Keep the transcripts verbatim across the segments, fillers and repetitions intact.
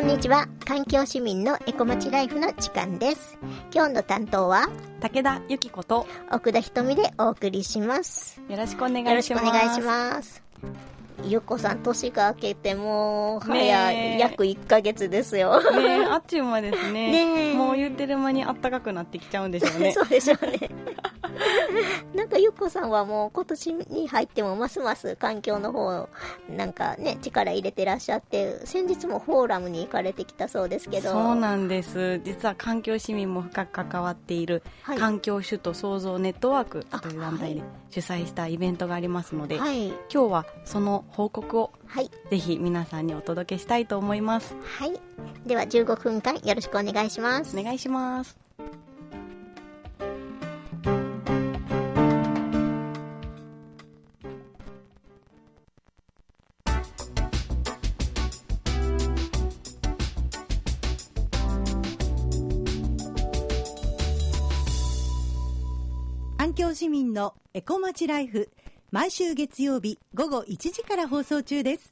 んにちは。環境市民のエコまちライフの時間です。今日の担当は武田由紀子と奥田ひとみでお送りします。 よろしくお願いします。 よろしくお願いします。ゆっこさん、年が明けてもう早い、約いっかげつですよ。 ねえ、あっちゅう間ですね。 ねもう言ってる間にあったかくなってきちゃうんでしょうね。 そうでしょうね。なんかゆっこさんはもう今年に入ってもますます環境の方なんかね力入れてらっしゃって、先日もフォーラムに行かれてきたそうですけど。 そうなんです。実は環境市民も深く関わっている、はい、環境首都創造ネットワークという団体で主催したイベントがありますので、はい、今日はその報告を、はい、ぜひ皆さんにお届けしたいと思います。 はい、ではじゅうごふんかんよろしくお願いします。 お願いします。 環境市民のエコまちライフ、毎週月曜日午後いちじから放送中です。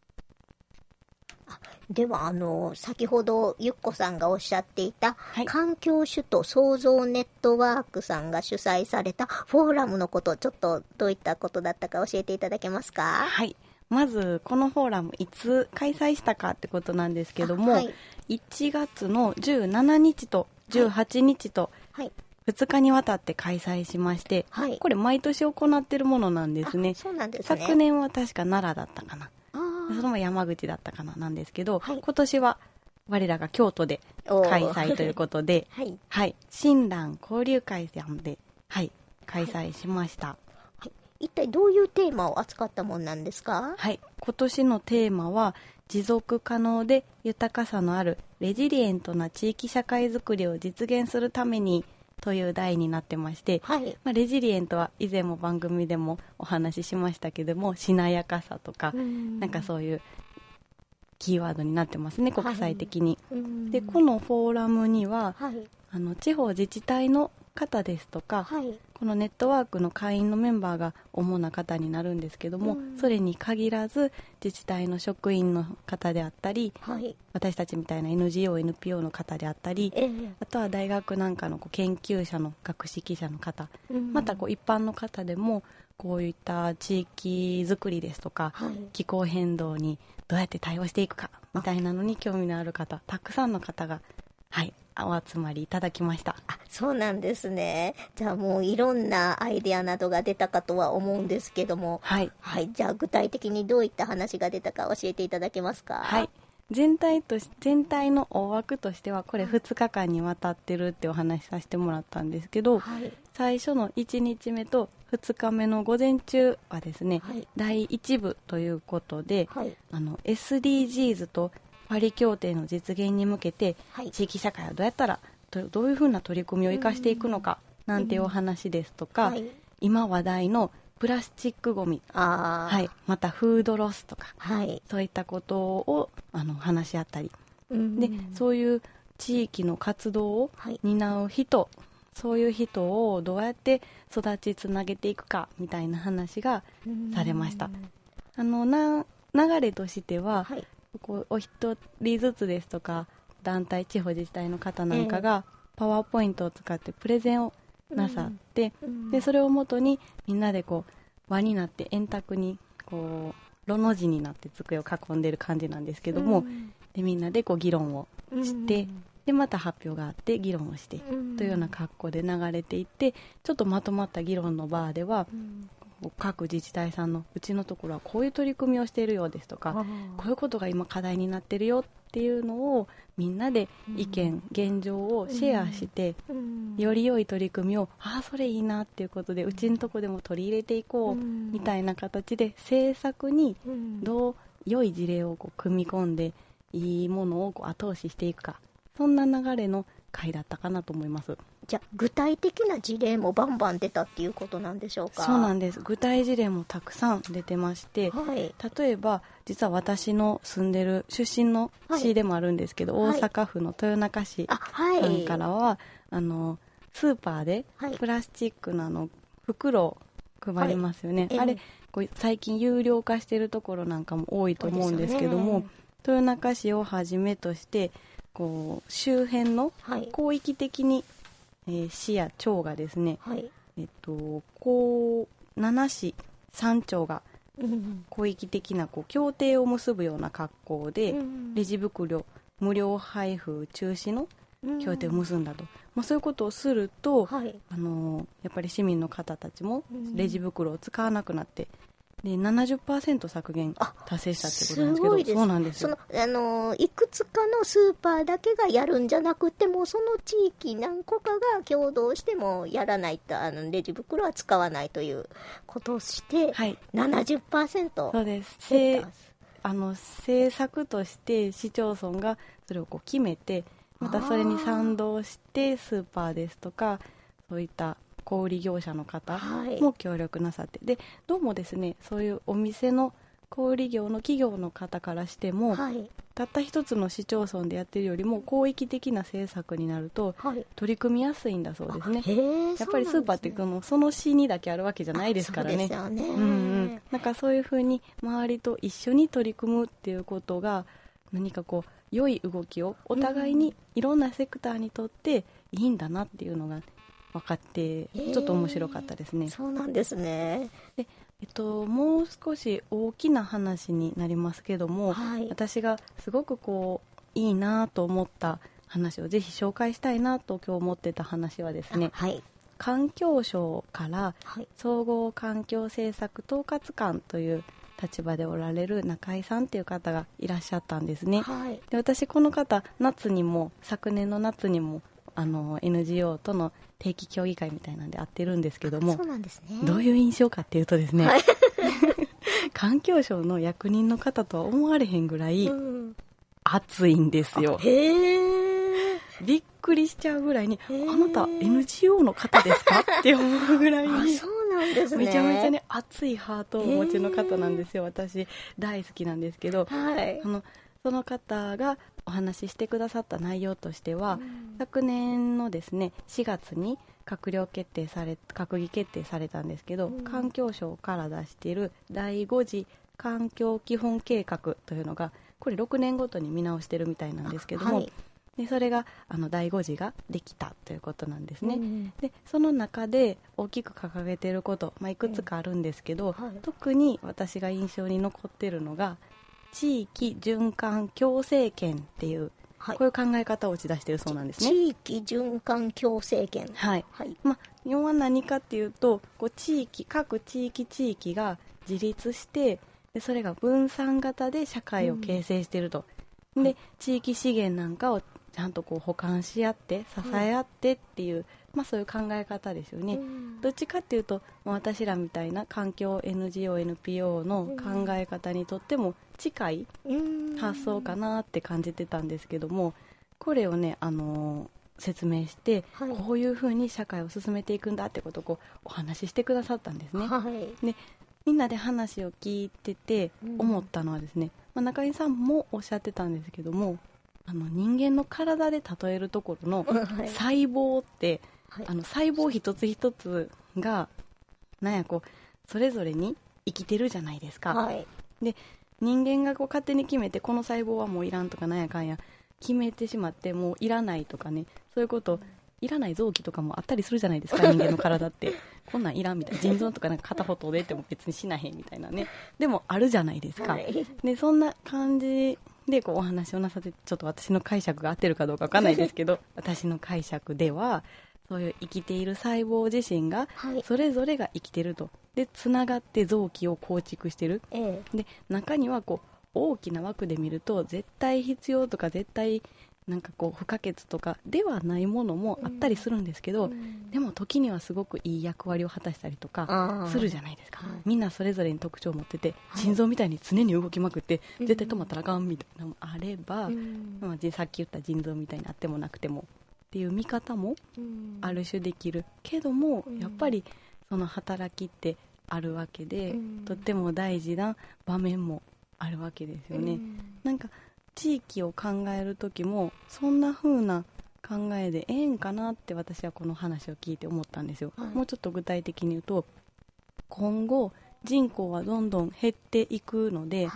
ではあの先ほどゆっこさんがおっしゃっていた、はい、環境首都創造ネットワークさんが主催されたフォーラムのこと、ちょっとどういったことだったか教えていただけますか？ はい、まずこのフォーラムいつ開催したかってことなんですけども、はい、いちがつのじゅうしちにちとじゅうはちにちと、はいはい、ふつかにわたって開催しまして、はい、これ毎年行っているものなんですね。 そうなんですね。 昨年は確か奈良だったかな、それも山口だったかななんですけど、はい、今年は我らが京都で開催ということで、はいはい、親鸞交流会さんで、はい、開催しました、 はいはい、一体どういうテーマを扱ったものなんですか？ はい、今年のテーマは持続可能で豊かさのあるレジリエントな地域社会づくりを実現するためにという題になってまして、はい、まあ、レジリエントは以前も番組でもお話ししましたけども、しなやかさとか、んなんかそういうキーワードになってますね、国際的に、はい、でこのフォーラムには、はい、あの地方自治体の方ですとか、はい、このネットワークの会員のメンバーが主な方になるんですけども、それに限らず自治体の職員の方であったり、はい、私たちみたいな エヌジーオー、エヌピーオー の方であったり、えー、あとは大学なんかのこう研究者の学識者の方、うん、またこう一般の方でもこういった地域づくりですとか、はい、気候変動にどうやって対応していくかみたいなのに興味のある方、たくさんの方が、はい、お集まりいただきました。 あ、そうなんですね。じゃあもういろんなアイデアなどが出たかとは思うんですけども、はい、はい、じゃあ具体的にどういった話が出たか教えていただけますか？ はい、全体とし全体の大枠としてはこれふつかかんにわたってるってお話しさせてもらったんですけど、はい、最初のいちにちめとふつかめの午前中はですね、はい、だいいちぶということで、はい、あの エスディージーズ とパリ協定の実現に向けて、はい、地域社会はどうやったらど, どういうふうな取り組みを生かしていくのかなんていうお話ですとか、はい、今話題のプラスチックごみ、あ、はい、またフードロスとか、はい、そういったことをあの話し合ったり、でそういう地域の活動を担う人、はい、そういう人をどうやって育ちつなげていくかみたいな話がされました。あのな流れとしては、はい、こうお一人ずつですとか団体地方自治体の方なんかがパワーポイントを使ってプレゼンをなさって、うん、でそれをもとにみんなでこう輪になって円卓にこうロの字になって机を囲んでる感じなんですけども、うん、でみんなでこう議論をして、うん、でまた発表があって議論をして、うん、というような格好で流れていって、ちょっとまとまった議論の場では、うん、各自治体さんのうちのところはこういう取り組みをしているようですとか、こういうことが今課題になっているよっていうのをみんなで意見、うん、現状をシェアして、うん、より良い取り組みを、ああそれいいなっていうことでうちのとこでも取り入れていこう、うん、みたいな形で政策にどう良い事例をこう組み込んでいいものをこう後押ししていくか、そんな流れの会だったかなと思います。 じゃあ具体的な事例もバンバン出たっていうことなんでしょうか？ そうなんです。具体事例もたくさん出てまして、はい、例えば実は私の住んでる出身の市でもあるんですけど、はい、大阪府の豊中市さんからは、はい、あのスーパーでプラスチックのあの袋を配りますよね、はい、あれこう最近有料化してるところなんかも多いと思うんですけども、 豊中市をはじめとしてこう周辺の広域的に、えー、市や町がですね、はい、えっと、こうなな市さん町が広域的なこう協定を結ぶような格好で、うん、レジ袋無料配布中止の協定を結んだと、うん、まあ、そういうことをすると、はい、あのやっぱり市民の方たちもレジ袋を使わなくなって、で ななじゅっパーセント 削減達成したってことなんですけど、すごいです。そうなんですよ。 そのあのいくつかのスーパーだけがやるんじゃなくても、その地域何個かが共同してもやらないと、あのレジ袋は使わないということをして、はい、ななじゅっパーセントそうです。あの政策として市町村がそれをこう決めて、またそれに賛同してスーパーですとかそういった小売業者の方も協力なさって、はい、でどうもですね、そういうお店の小売業の企業の方からしても、はい、たった一つの市町村でやってるよりも広域的な政策になると、はい、取り組みやすいんだそうですね。やっぱりスーパーってその、その市にだけあるわけじゃないですからね。そうですよね。うんうん、なんかそういうふうに周りと一緒に取り組むっていうことが何かこう良い動きをお互いにいろんなセクターにとっていいんだなっていうのが分かって、ちょっと面白かったですね。 そうなんですね。 で、えっと、もう少し大きな話になりますけども、はい、私がすごくこういいなと思った話をぜひ紹介したいなと今日思ってた話はですね、はい、環境省から総合環境政策統括官という立場でおられる中井さんっていう方がいらっしゃったんですね、はい、で私この方夏にも昨年の夏にもあの エヌジーオー との定期協議会みたいなんで会ってるんですけども、 そうなんですね、 どういう印象かっていうとですね、はい、環境省の役人の方とは思われへんぐらい熱いんですよ、うん、へー、びっくりしちゃうぐらいに、あなた エヌジーオー の方ですかって思うぐらいにそうなんですね、 めちゃめちゃね熱いハートをお持ちの方なんですよ。私大好きなんですけど、はい、あのその方がお話ししてくださった内容としては、うん、昨年のですねしがつに閣僚決定され閣議決定されたんですけど、うん、環境省から出しているだいご次環境基本計画というのがこれろくねんごとに見直してるみたいなんですけども、はい、でそれがあのだいご次ができたということなんですね、うん、でその中で大きく掲げていること、まあ、いくつかあるんですけど、うんはい、特に私が印象に残っているのが地域循環共生圏っていう、はい、こういう考え方を打ち出しているそうなんですね。 地域循環共生圏、 はい、はい、まあ、要は何かっていうとこう地域各地域地域が自立してでそれが分散型で社会を形成していると、うん、で地域資源なんかをちゃんとこう保管し合って支え合ってっていう、うん、まあ、そういう考え方ですよね、うん、どっちかっていうと私らみたいな環境 エヌジーオー、エヌピーオー の考え方にとっても近い発想かなって感じてたんですけども、これをね、あのー、説明して、はい、こういうふうに社会を進めていくんだってことをこうお話ししてくださったんですね、はい、でみんなで話を聞いてて思ったのはですね、まあ、中井さんもおっしゃってたんですけども、あの人間の体で例えるところの細胞って、はい、あの細胞一つ一つがなんやこうそれぞれに生きてるじゃないですか、はい、で人間がこう勝手に決めてこの細胞はもういらんとかなんやかんや決めてしまってもういらないとかね、そういうこといらない臓器とかもあったりするじゃないですか人間の体ってこんなんいらんみたいな、腎臓とかなんか片方と出ても別にしなへんみたいなね、でもあるじゃないですか、はい、でそんな感じでこうお話をなさってちょっと私の解釈が合ってるかどうかわかんないですけど私の解釈ではそういう生きている細胞自身がそれぞれが生きてると、でつながって臓器を構築してる、ええ、で中にはこう大きな枠で見ると絶対必要とか絶対なんかこう不可欠とかではないものもあったりするんですけど、うん、でも時にはすごくいい役割を果たしたりとかするじゃないですか、はい、みんなそれぞれに特徴を持ってて、はい、心臓みたいに常に動きまくって絶対止まったらあかんみたいなのもあれば、うんまあ、さっき言った腎臓みたいにあってもなくてもっていう見方もある種できるけども、うん、やっぱりその働きってあるわけで、うん、とっても大事な場面もあるわけですよね、うん、なんか地域を考える時もそんな風な考えでええんかなって私はこの話を聞いて思ったんですよ、はい、もうちょっと具体的に言うと今後人口はどんどん減っていくので、はい、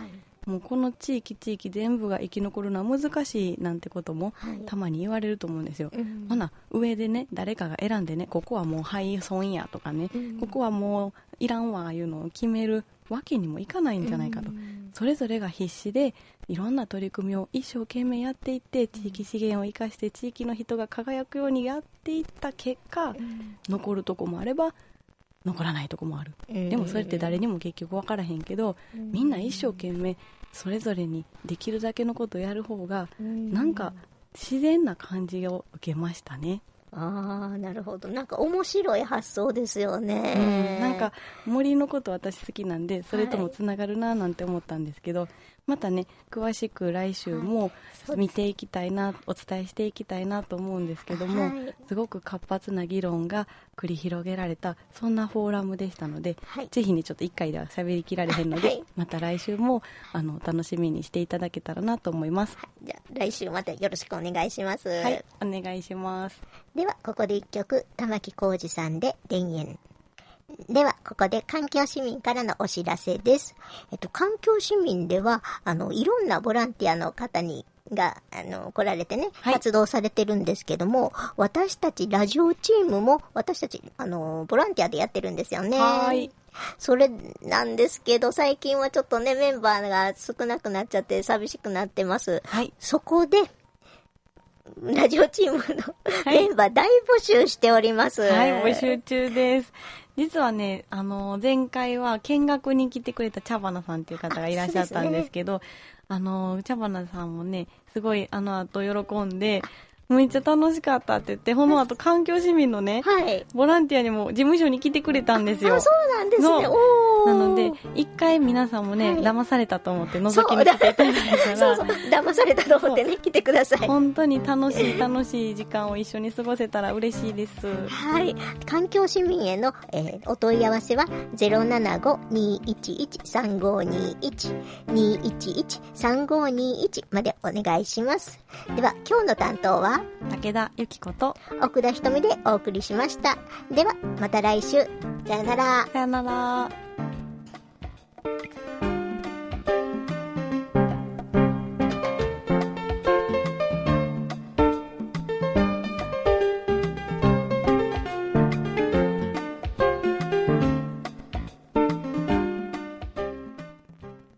もうこの地域地域全部が生き残るのは難しいなんてこともたまに言われると思うんですよ、はい、ほな上でね誰かが選んでねここはもう廃村やとかね、うん、ここはもういらんわいうのを決めるわけにもいかないんじゃないかと、うん、それぞれが必死でいろんな取り組みを一生懸命やっていって地域資源を生かして地域の人が輝くようにやっていった結果、うん、残るとこもあれば残らないとこもある、うん、でもそれって誰にも結局分からへんけど、うん、みんな一生懸命それぞれにできるだけのことをやる方が、うん、なんか自然な感じを受けましたね。 ああ、なるほど。なんか面白い発想ですよね、 うん、なんか森のこと私好きなんでそれともつながるななんて思ったんですけど、はい、またね詳しく来週も見ていきたいな、はい、お伝えしていきたいなと思うんですけども、はい、すごく活発な議論が繰り広げられたそんなフォーラムでしたので、はい、ぜひねちょっといっかいでは喋りきられへんので、はい、また来週もあの楽しみにしていただけたらなと思います、はい、 じゃあ来週またよろしくお願いします。 はい、お願いします。 ではここでいっきょく玉置浩二さんで田園。ではここで環境市民からのお知らせです。えっと環境市民ではあのいろんなボランティアの方にがあの来られてね、はい、活動されてるんですけども、私たちラジオチームも私たちあのボランティアでやってるんですよね。はい。それなんですけど最近はちょっとねメンバーが少なくなっちゃって寂しくなってます。はい。そこでラジオチームのメンバー大募集しております。 はい、はい、募集中です。実はね、あの前回は見学に来てくれた茶花さんっていう方がいらっしゃったんですけど、あ、ね、あの茶花さんもねすごいあの後喜んでめっちゃ楽しかったって言って、この後環境市民のね、はい、ボランティアにも事務所に来てくれたんですよ。 あ、そうなんですね。おなので一回皆さんもね、はい、騙されたと思って覗きに来ていただいたら、 そうそう騙されたと思ってね来てください。 本当に楽しい楽しい時間を一緒に過ごせたら嬉しいです。 はい、環境市民への、えー、お問い合わせは ゼロななご にーいちいち さんごにいち にーいちいち さんごにいち までお願いします。では今日の担当は武田由紀子と奥田ひとみでお送りしました。ではまた来週。さよなら。 さよなら。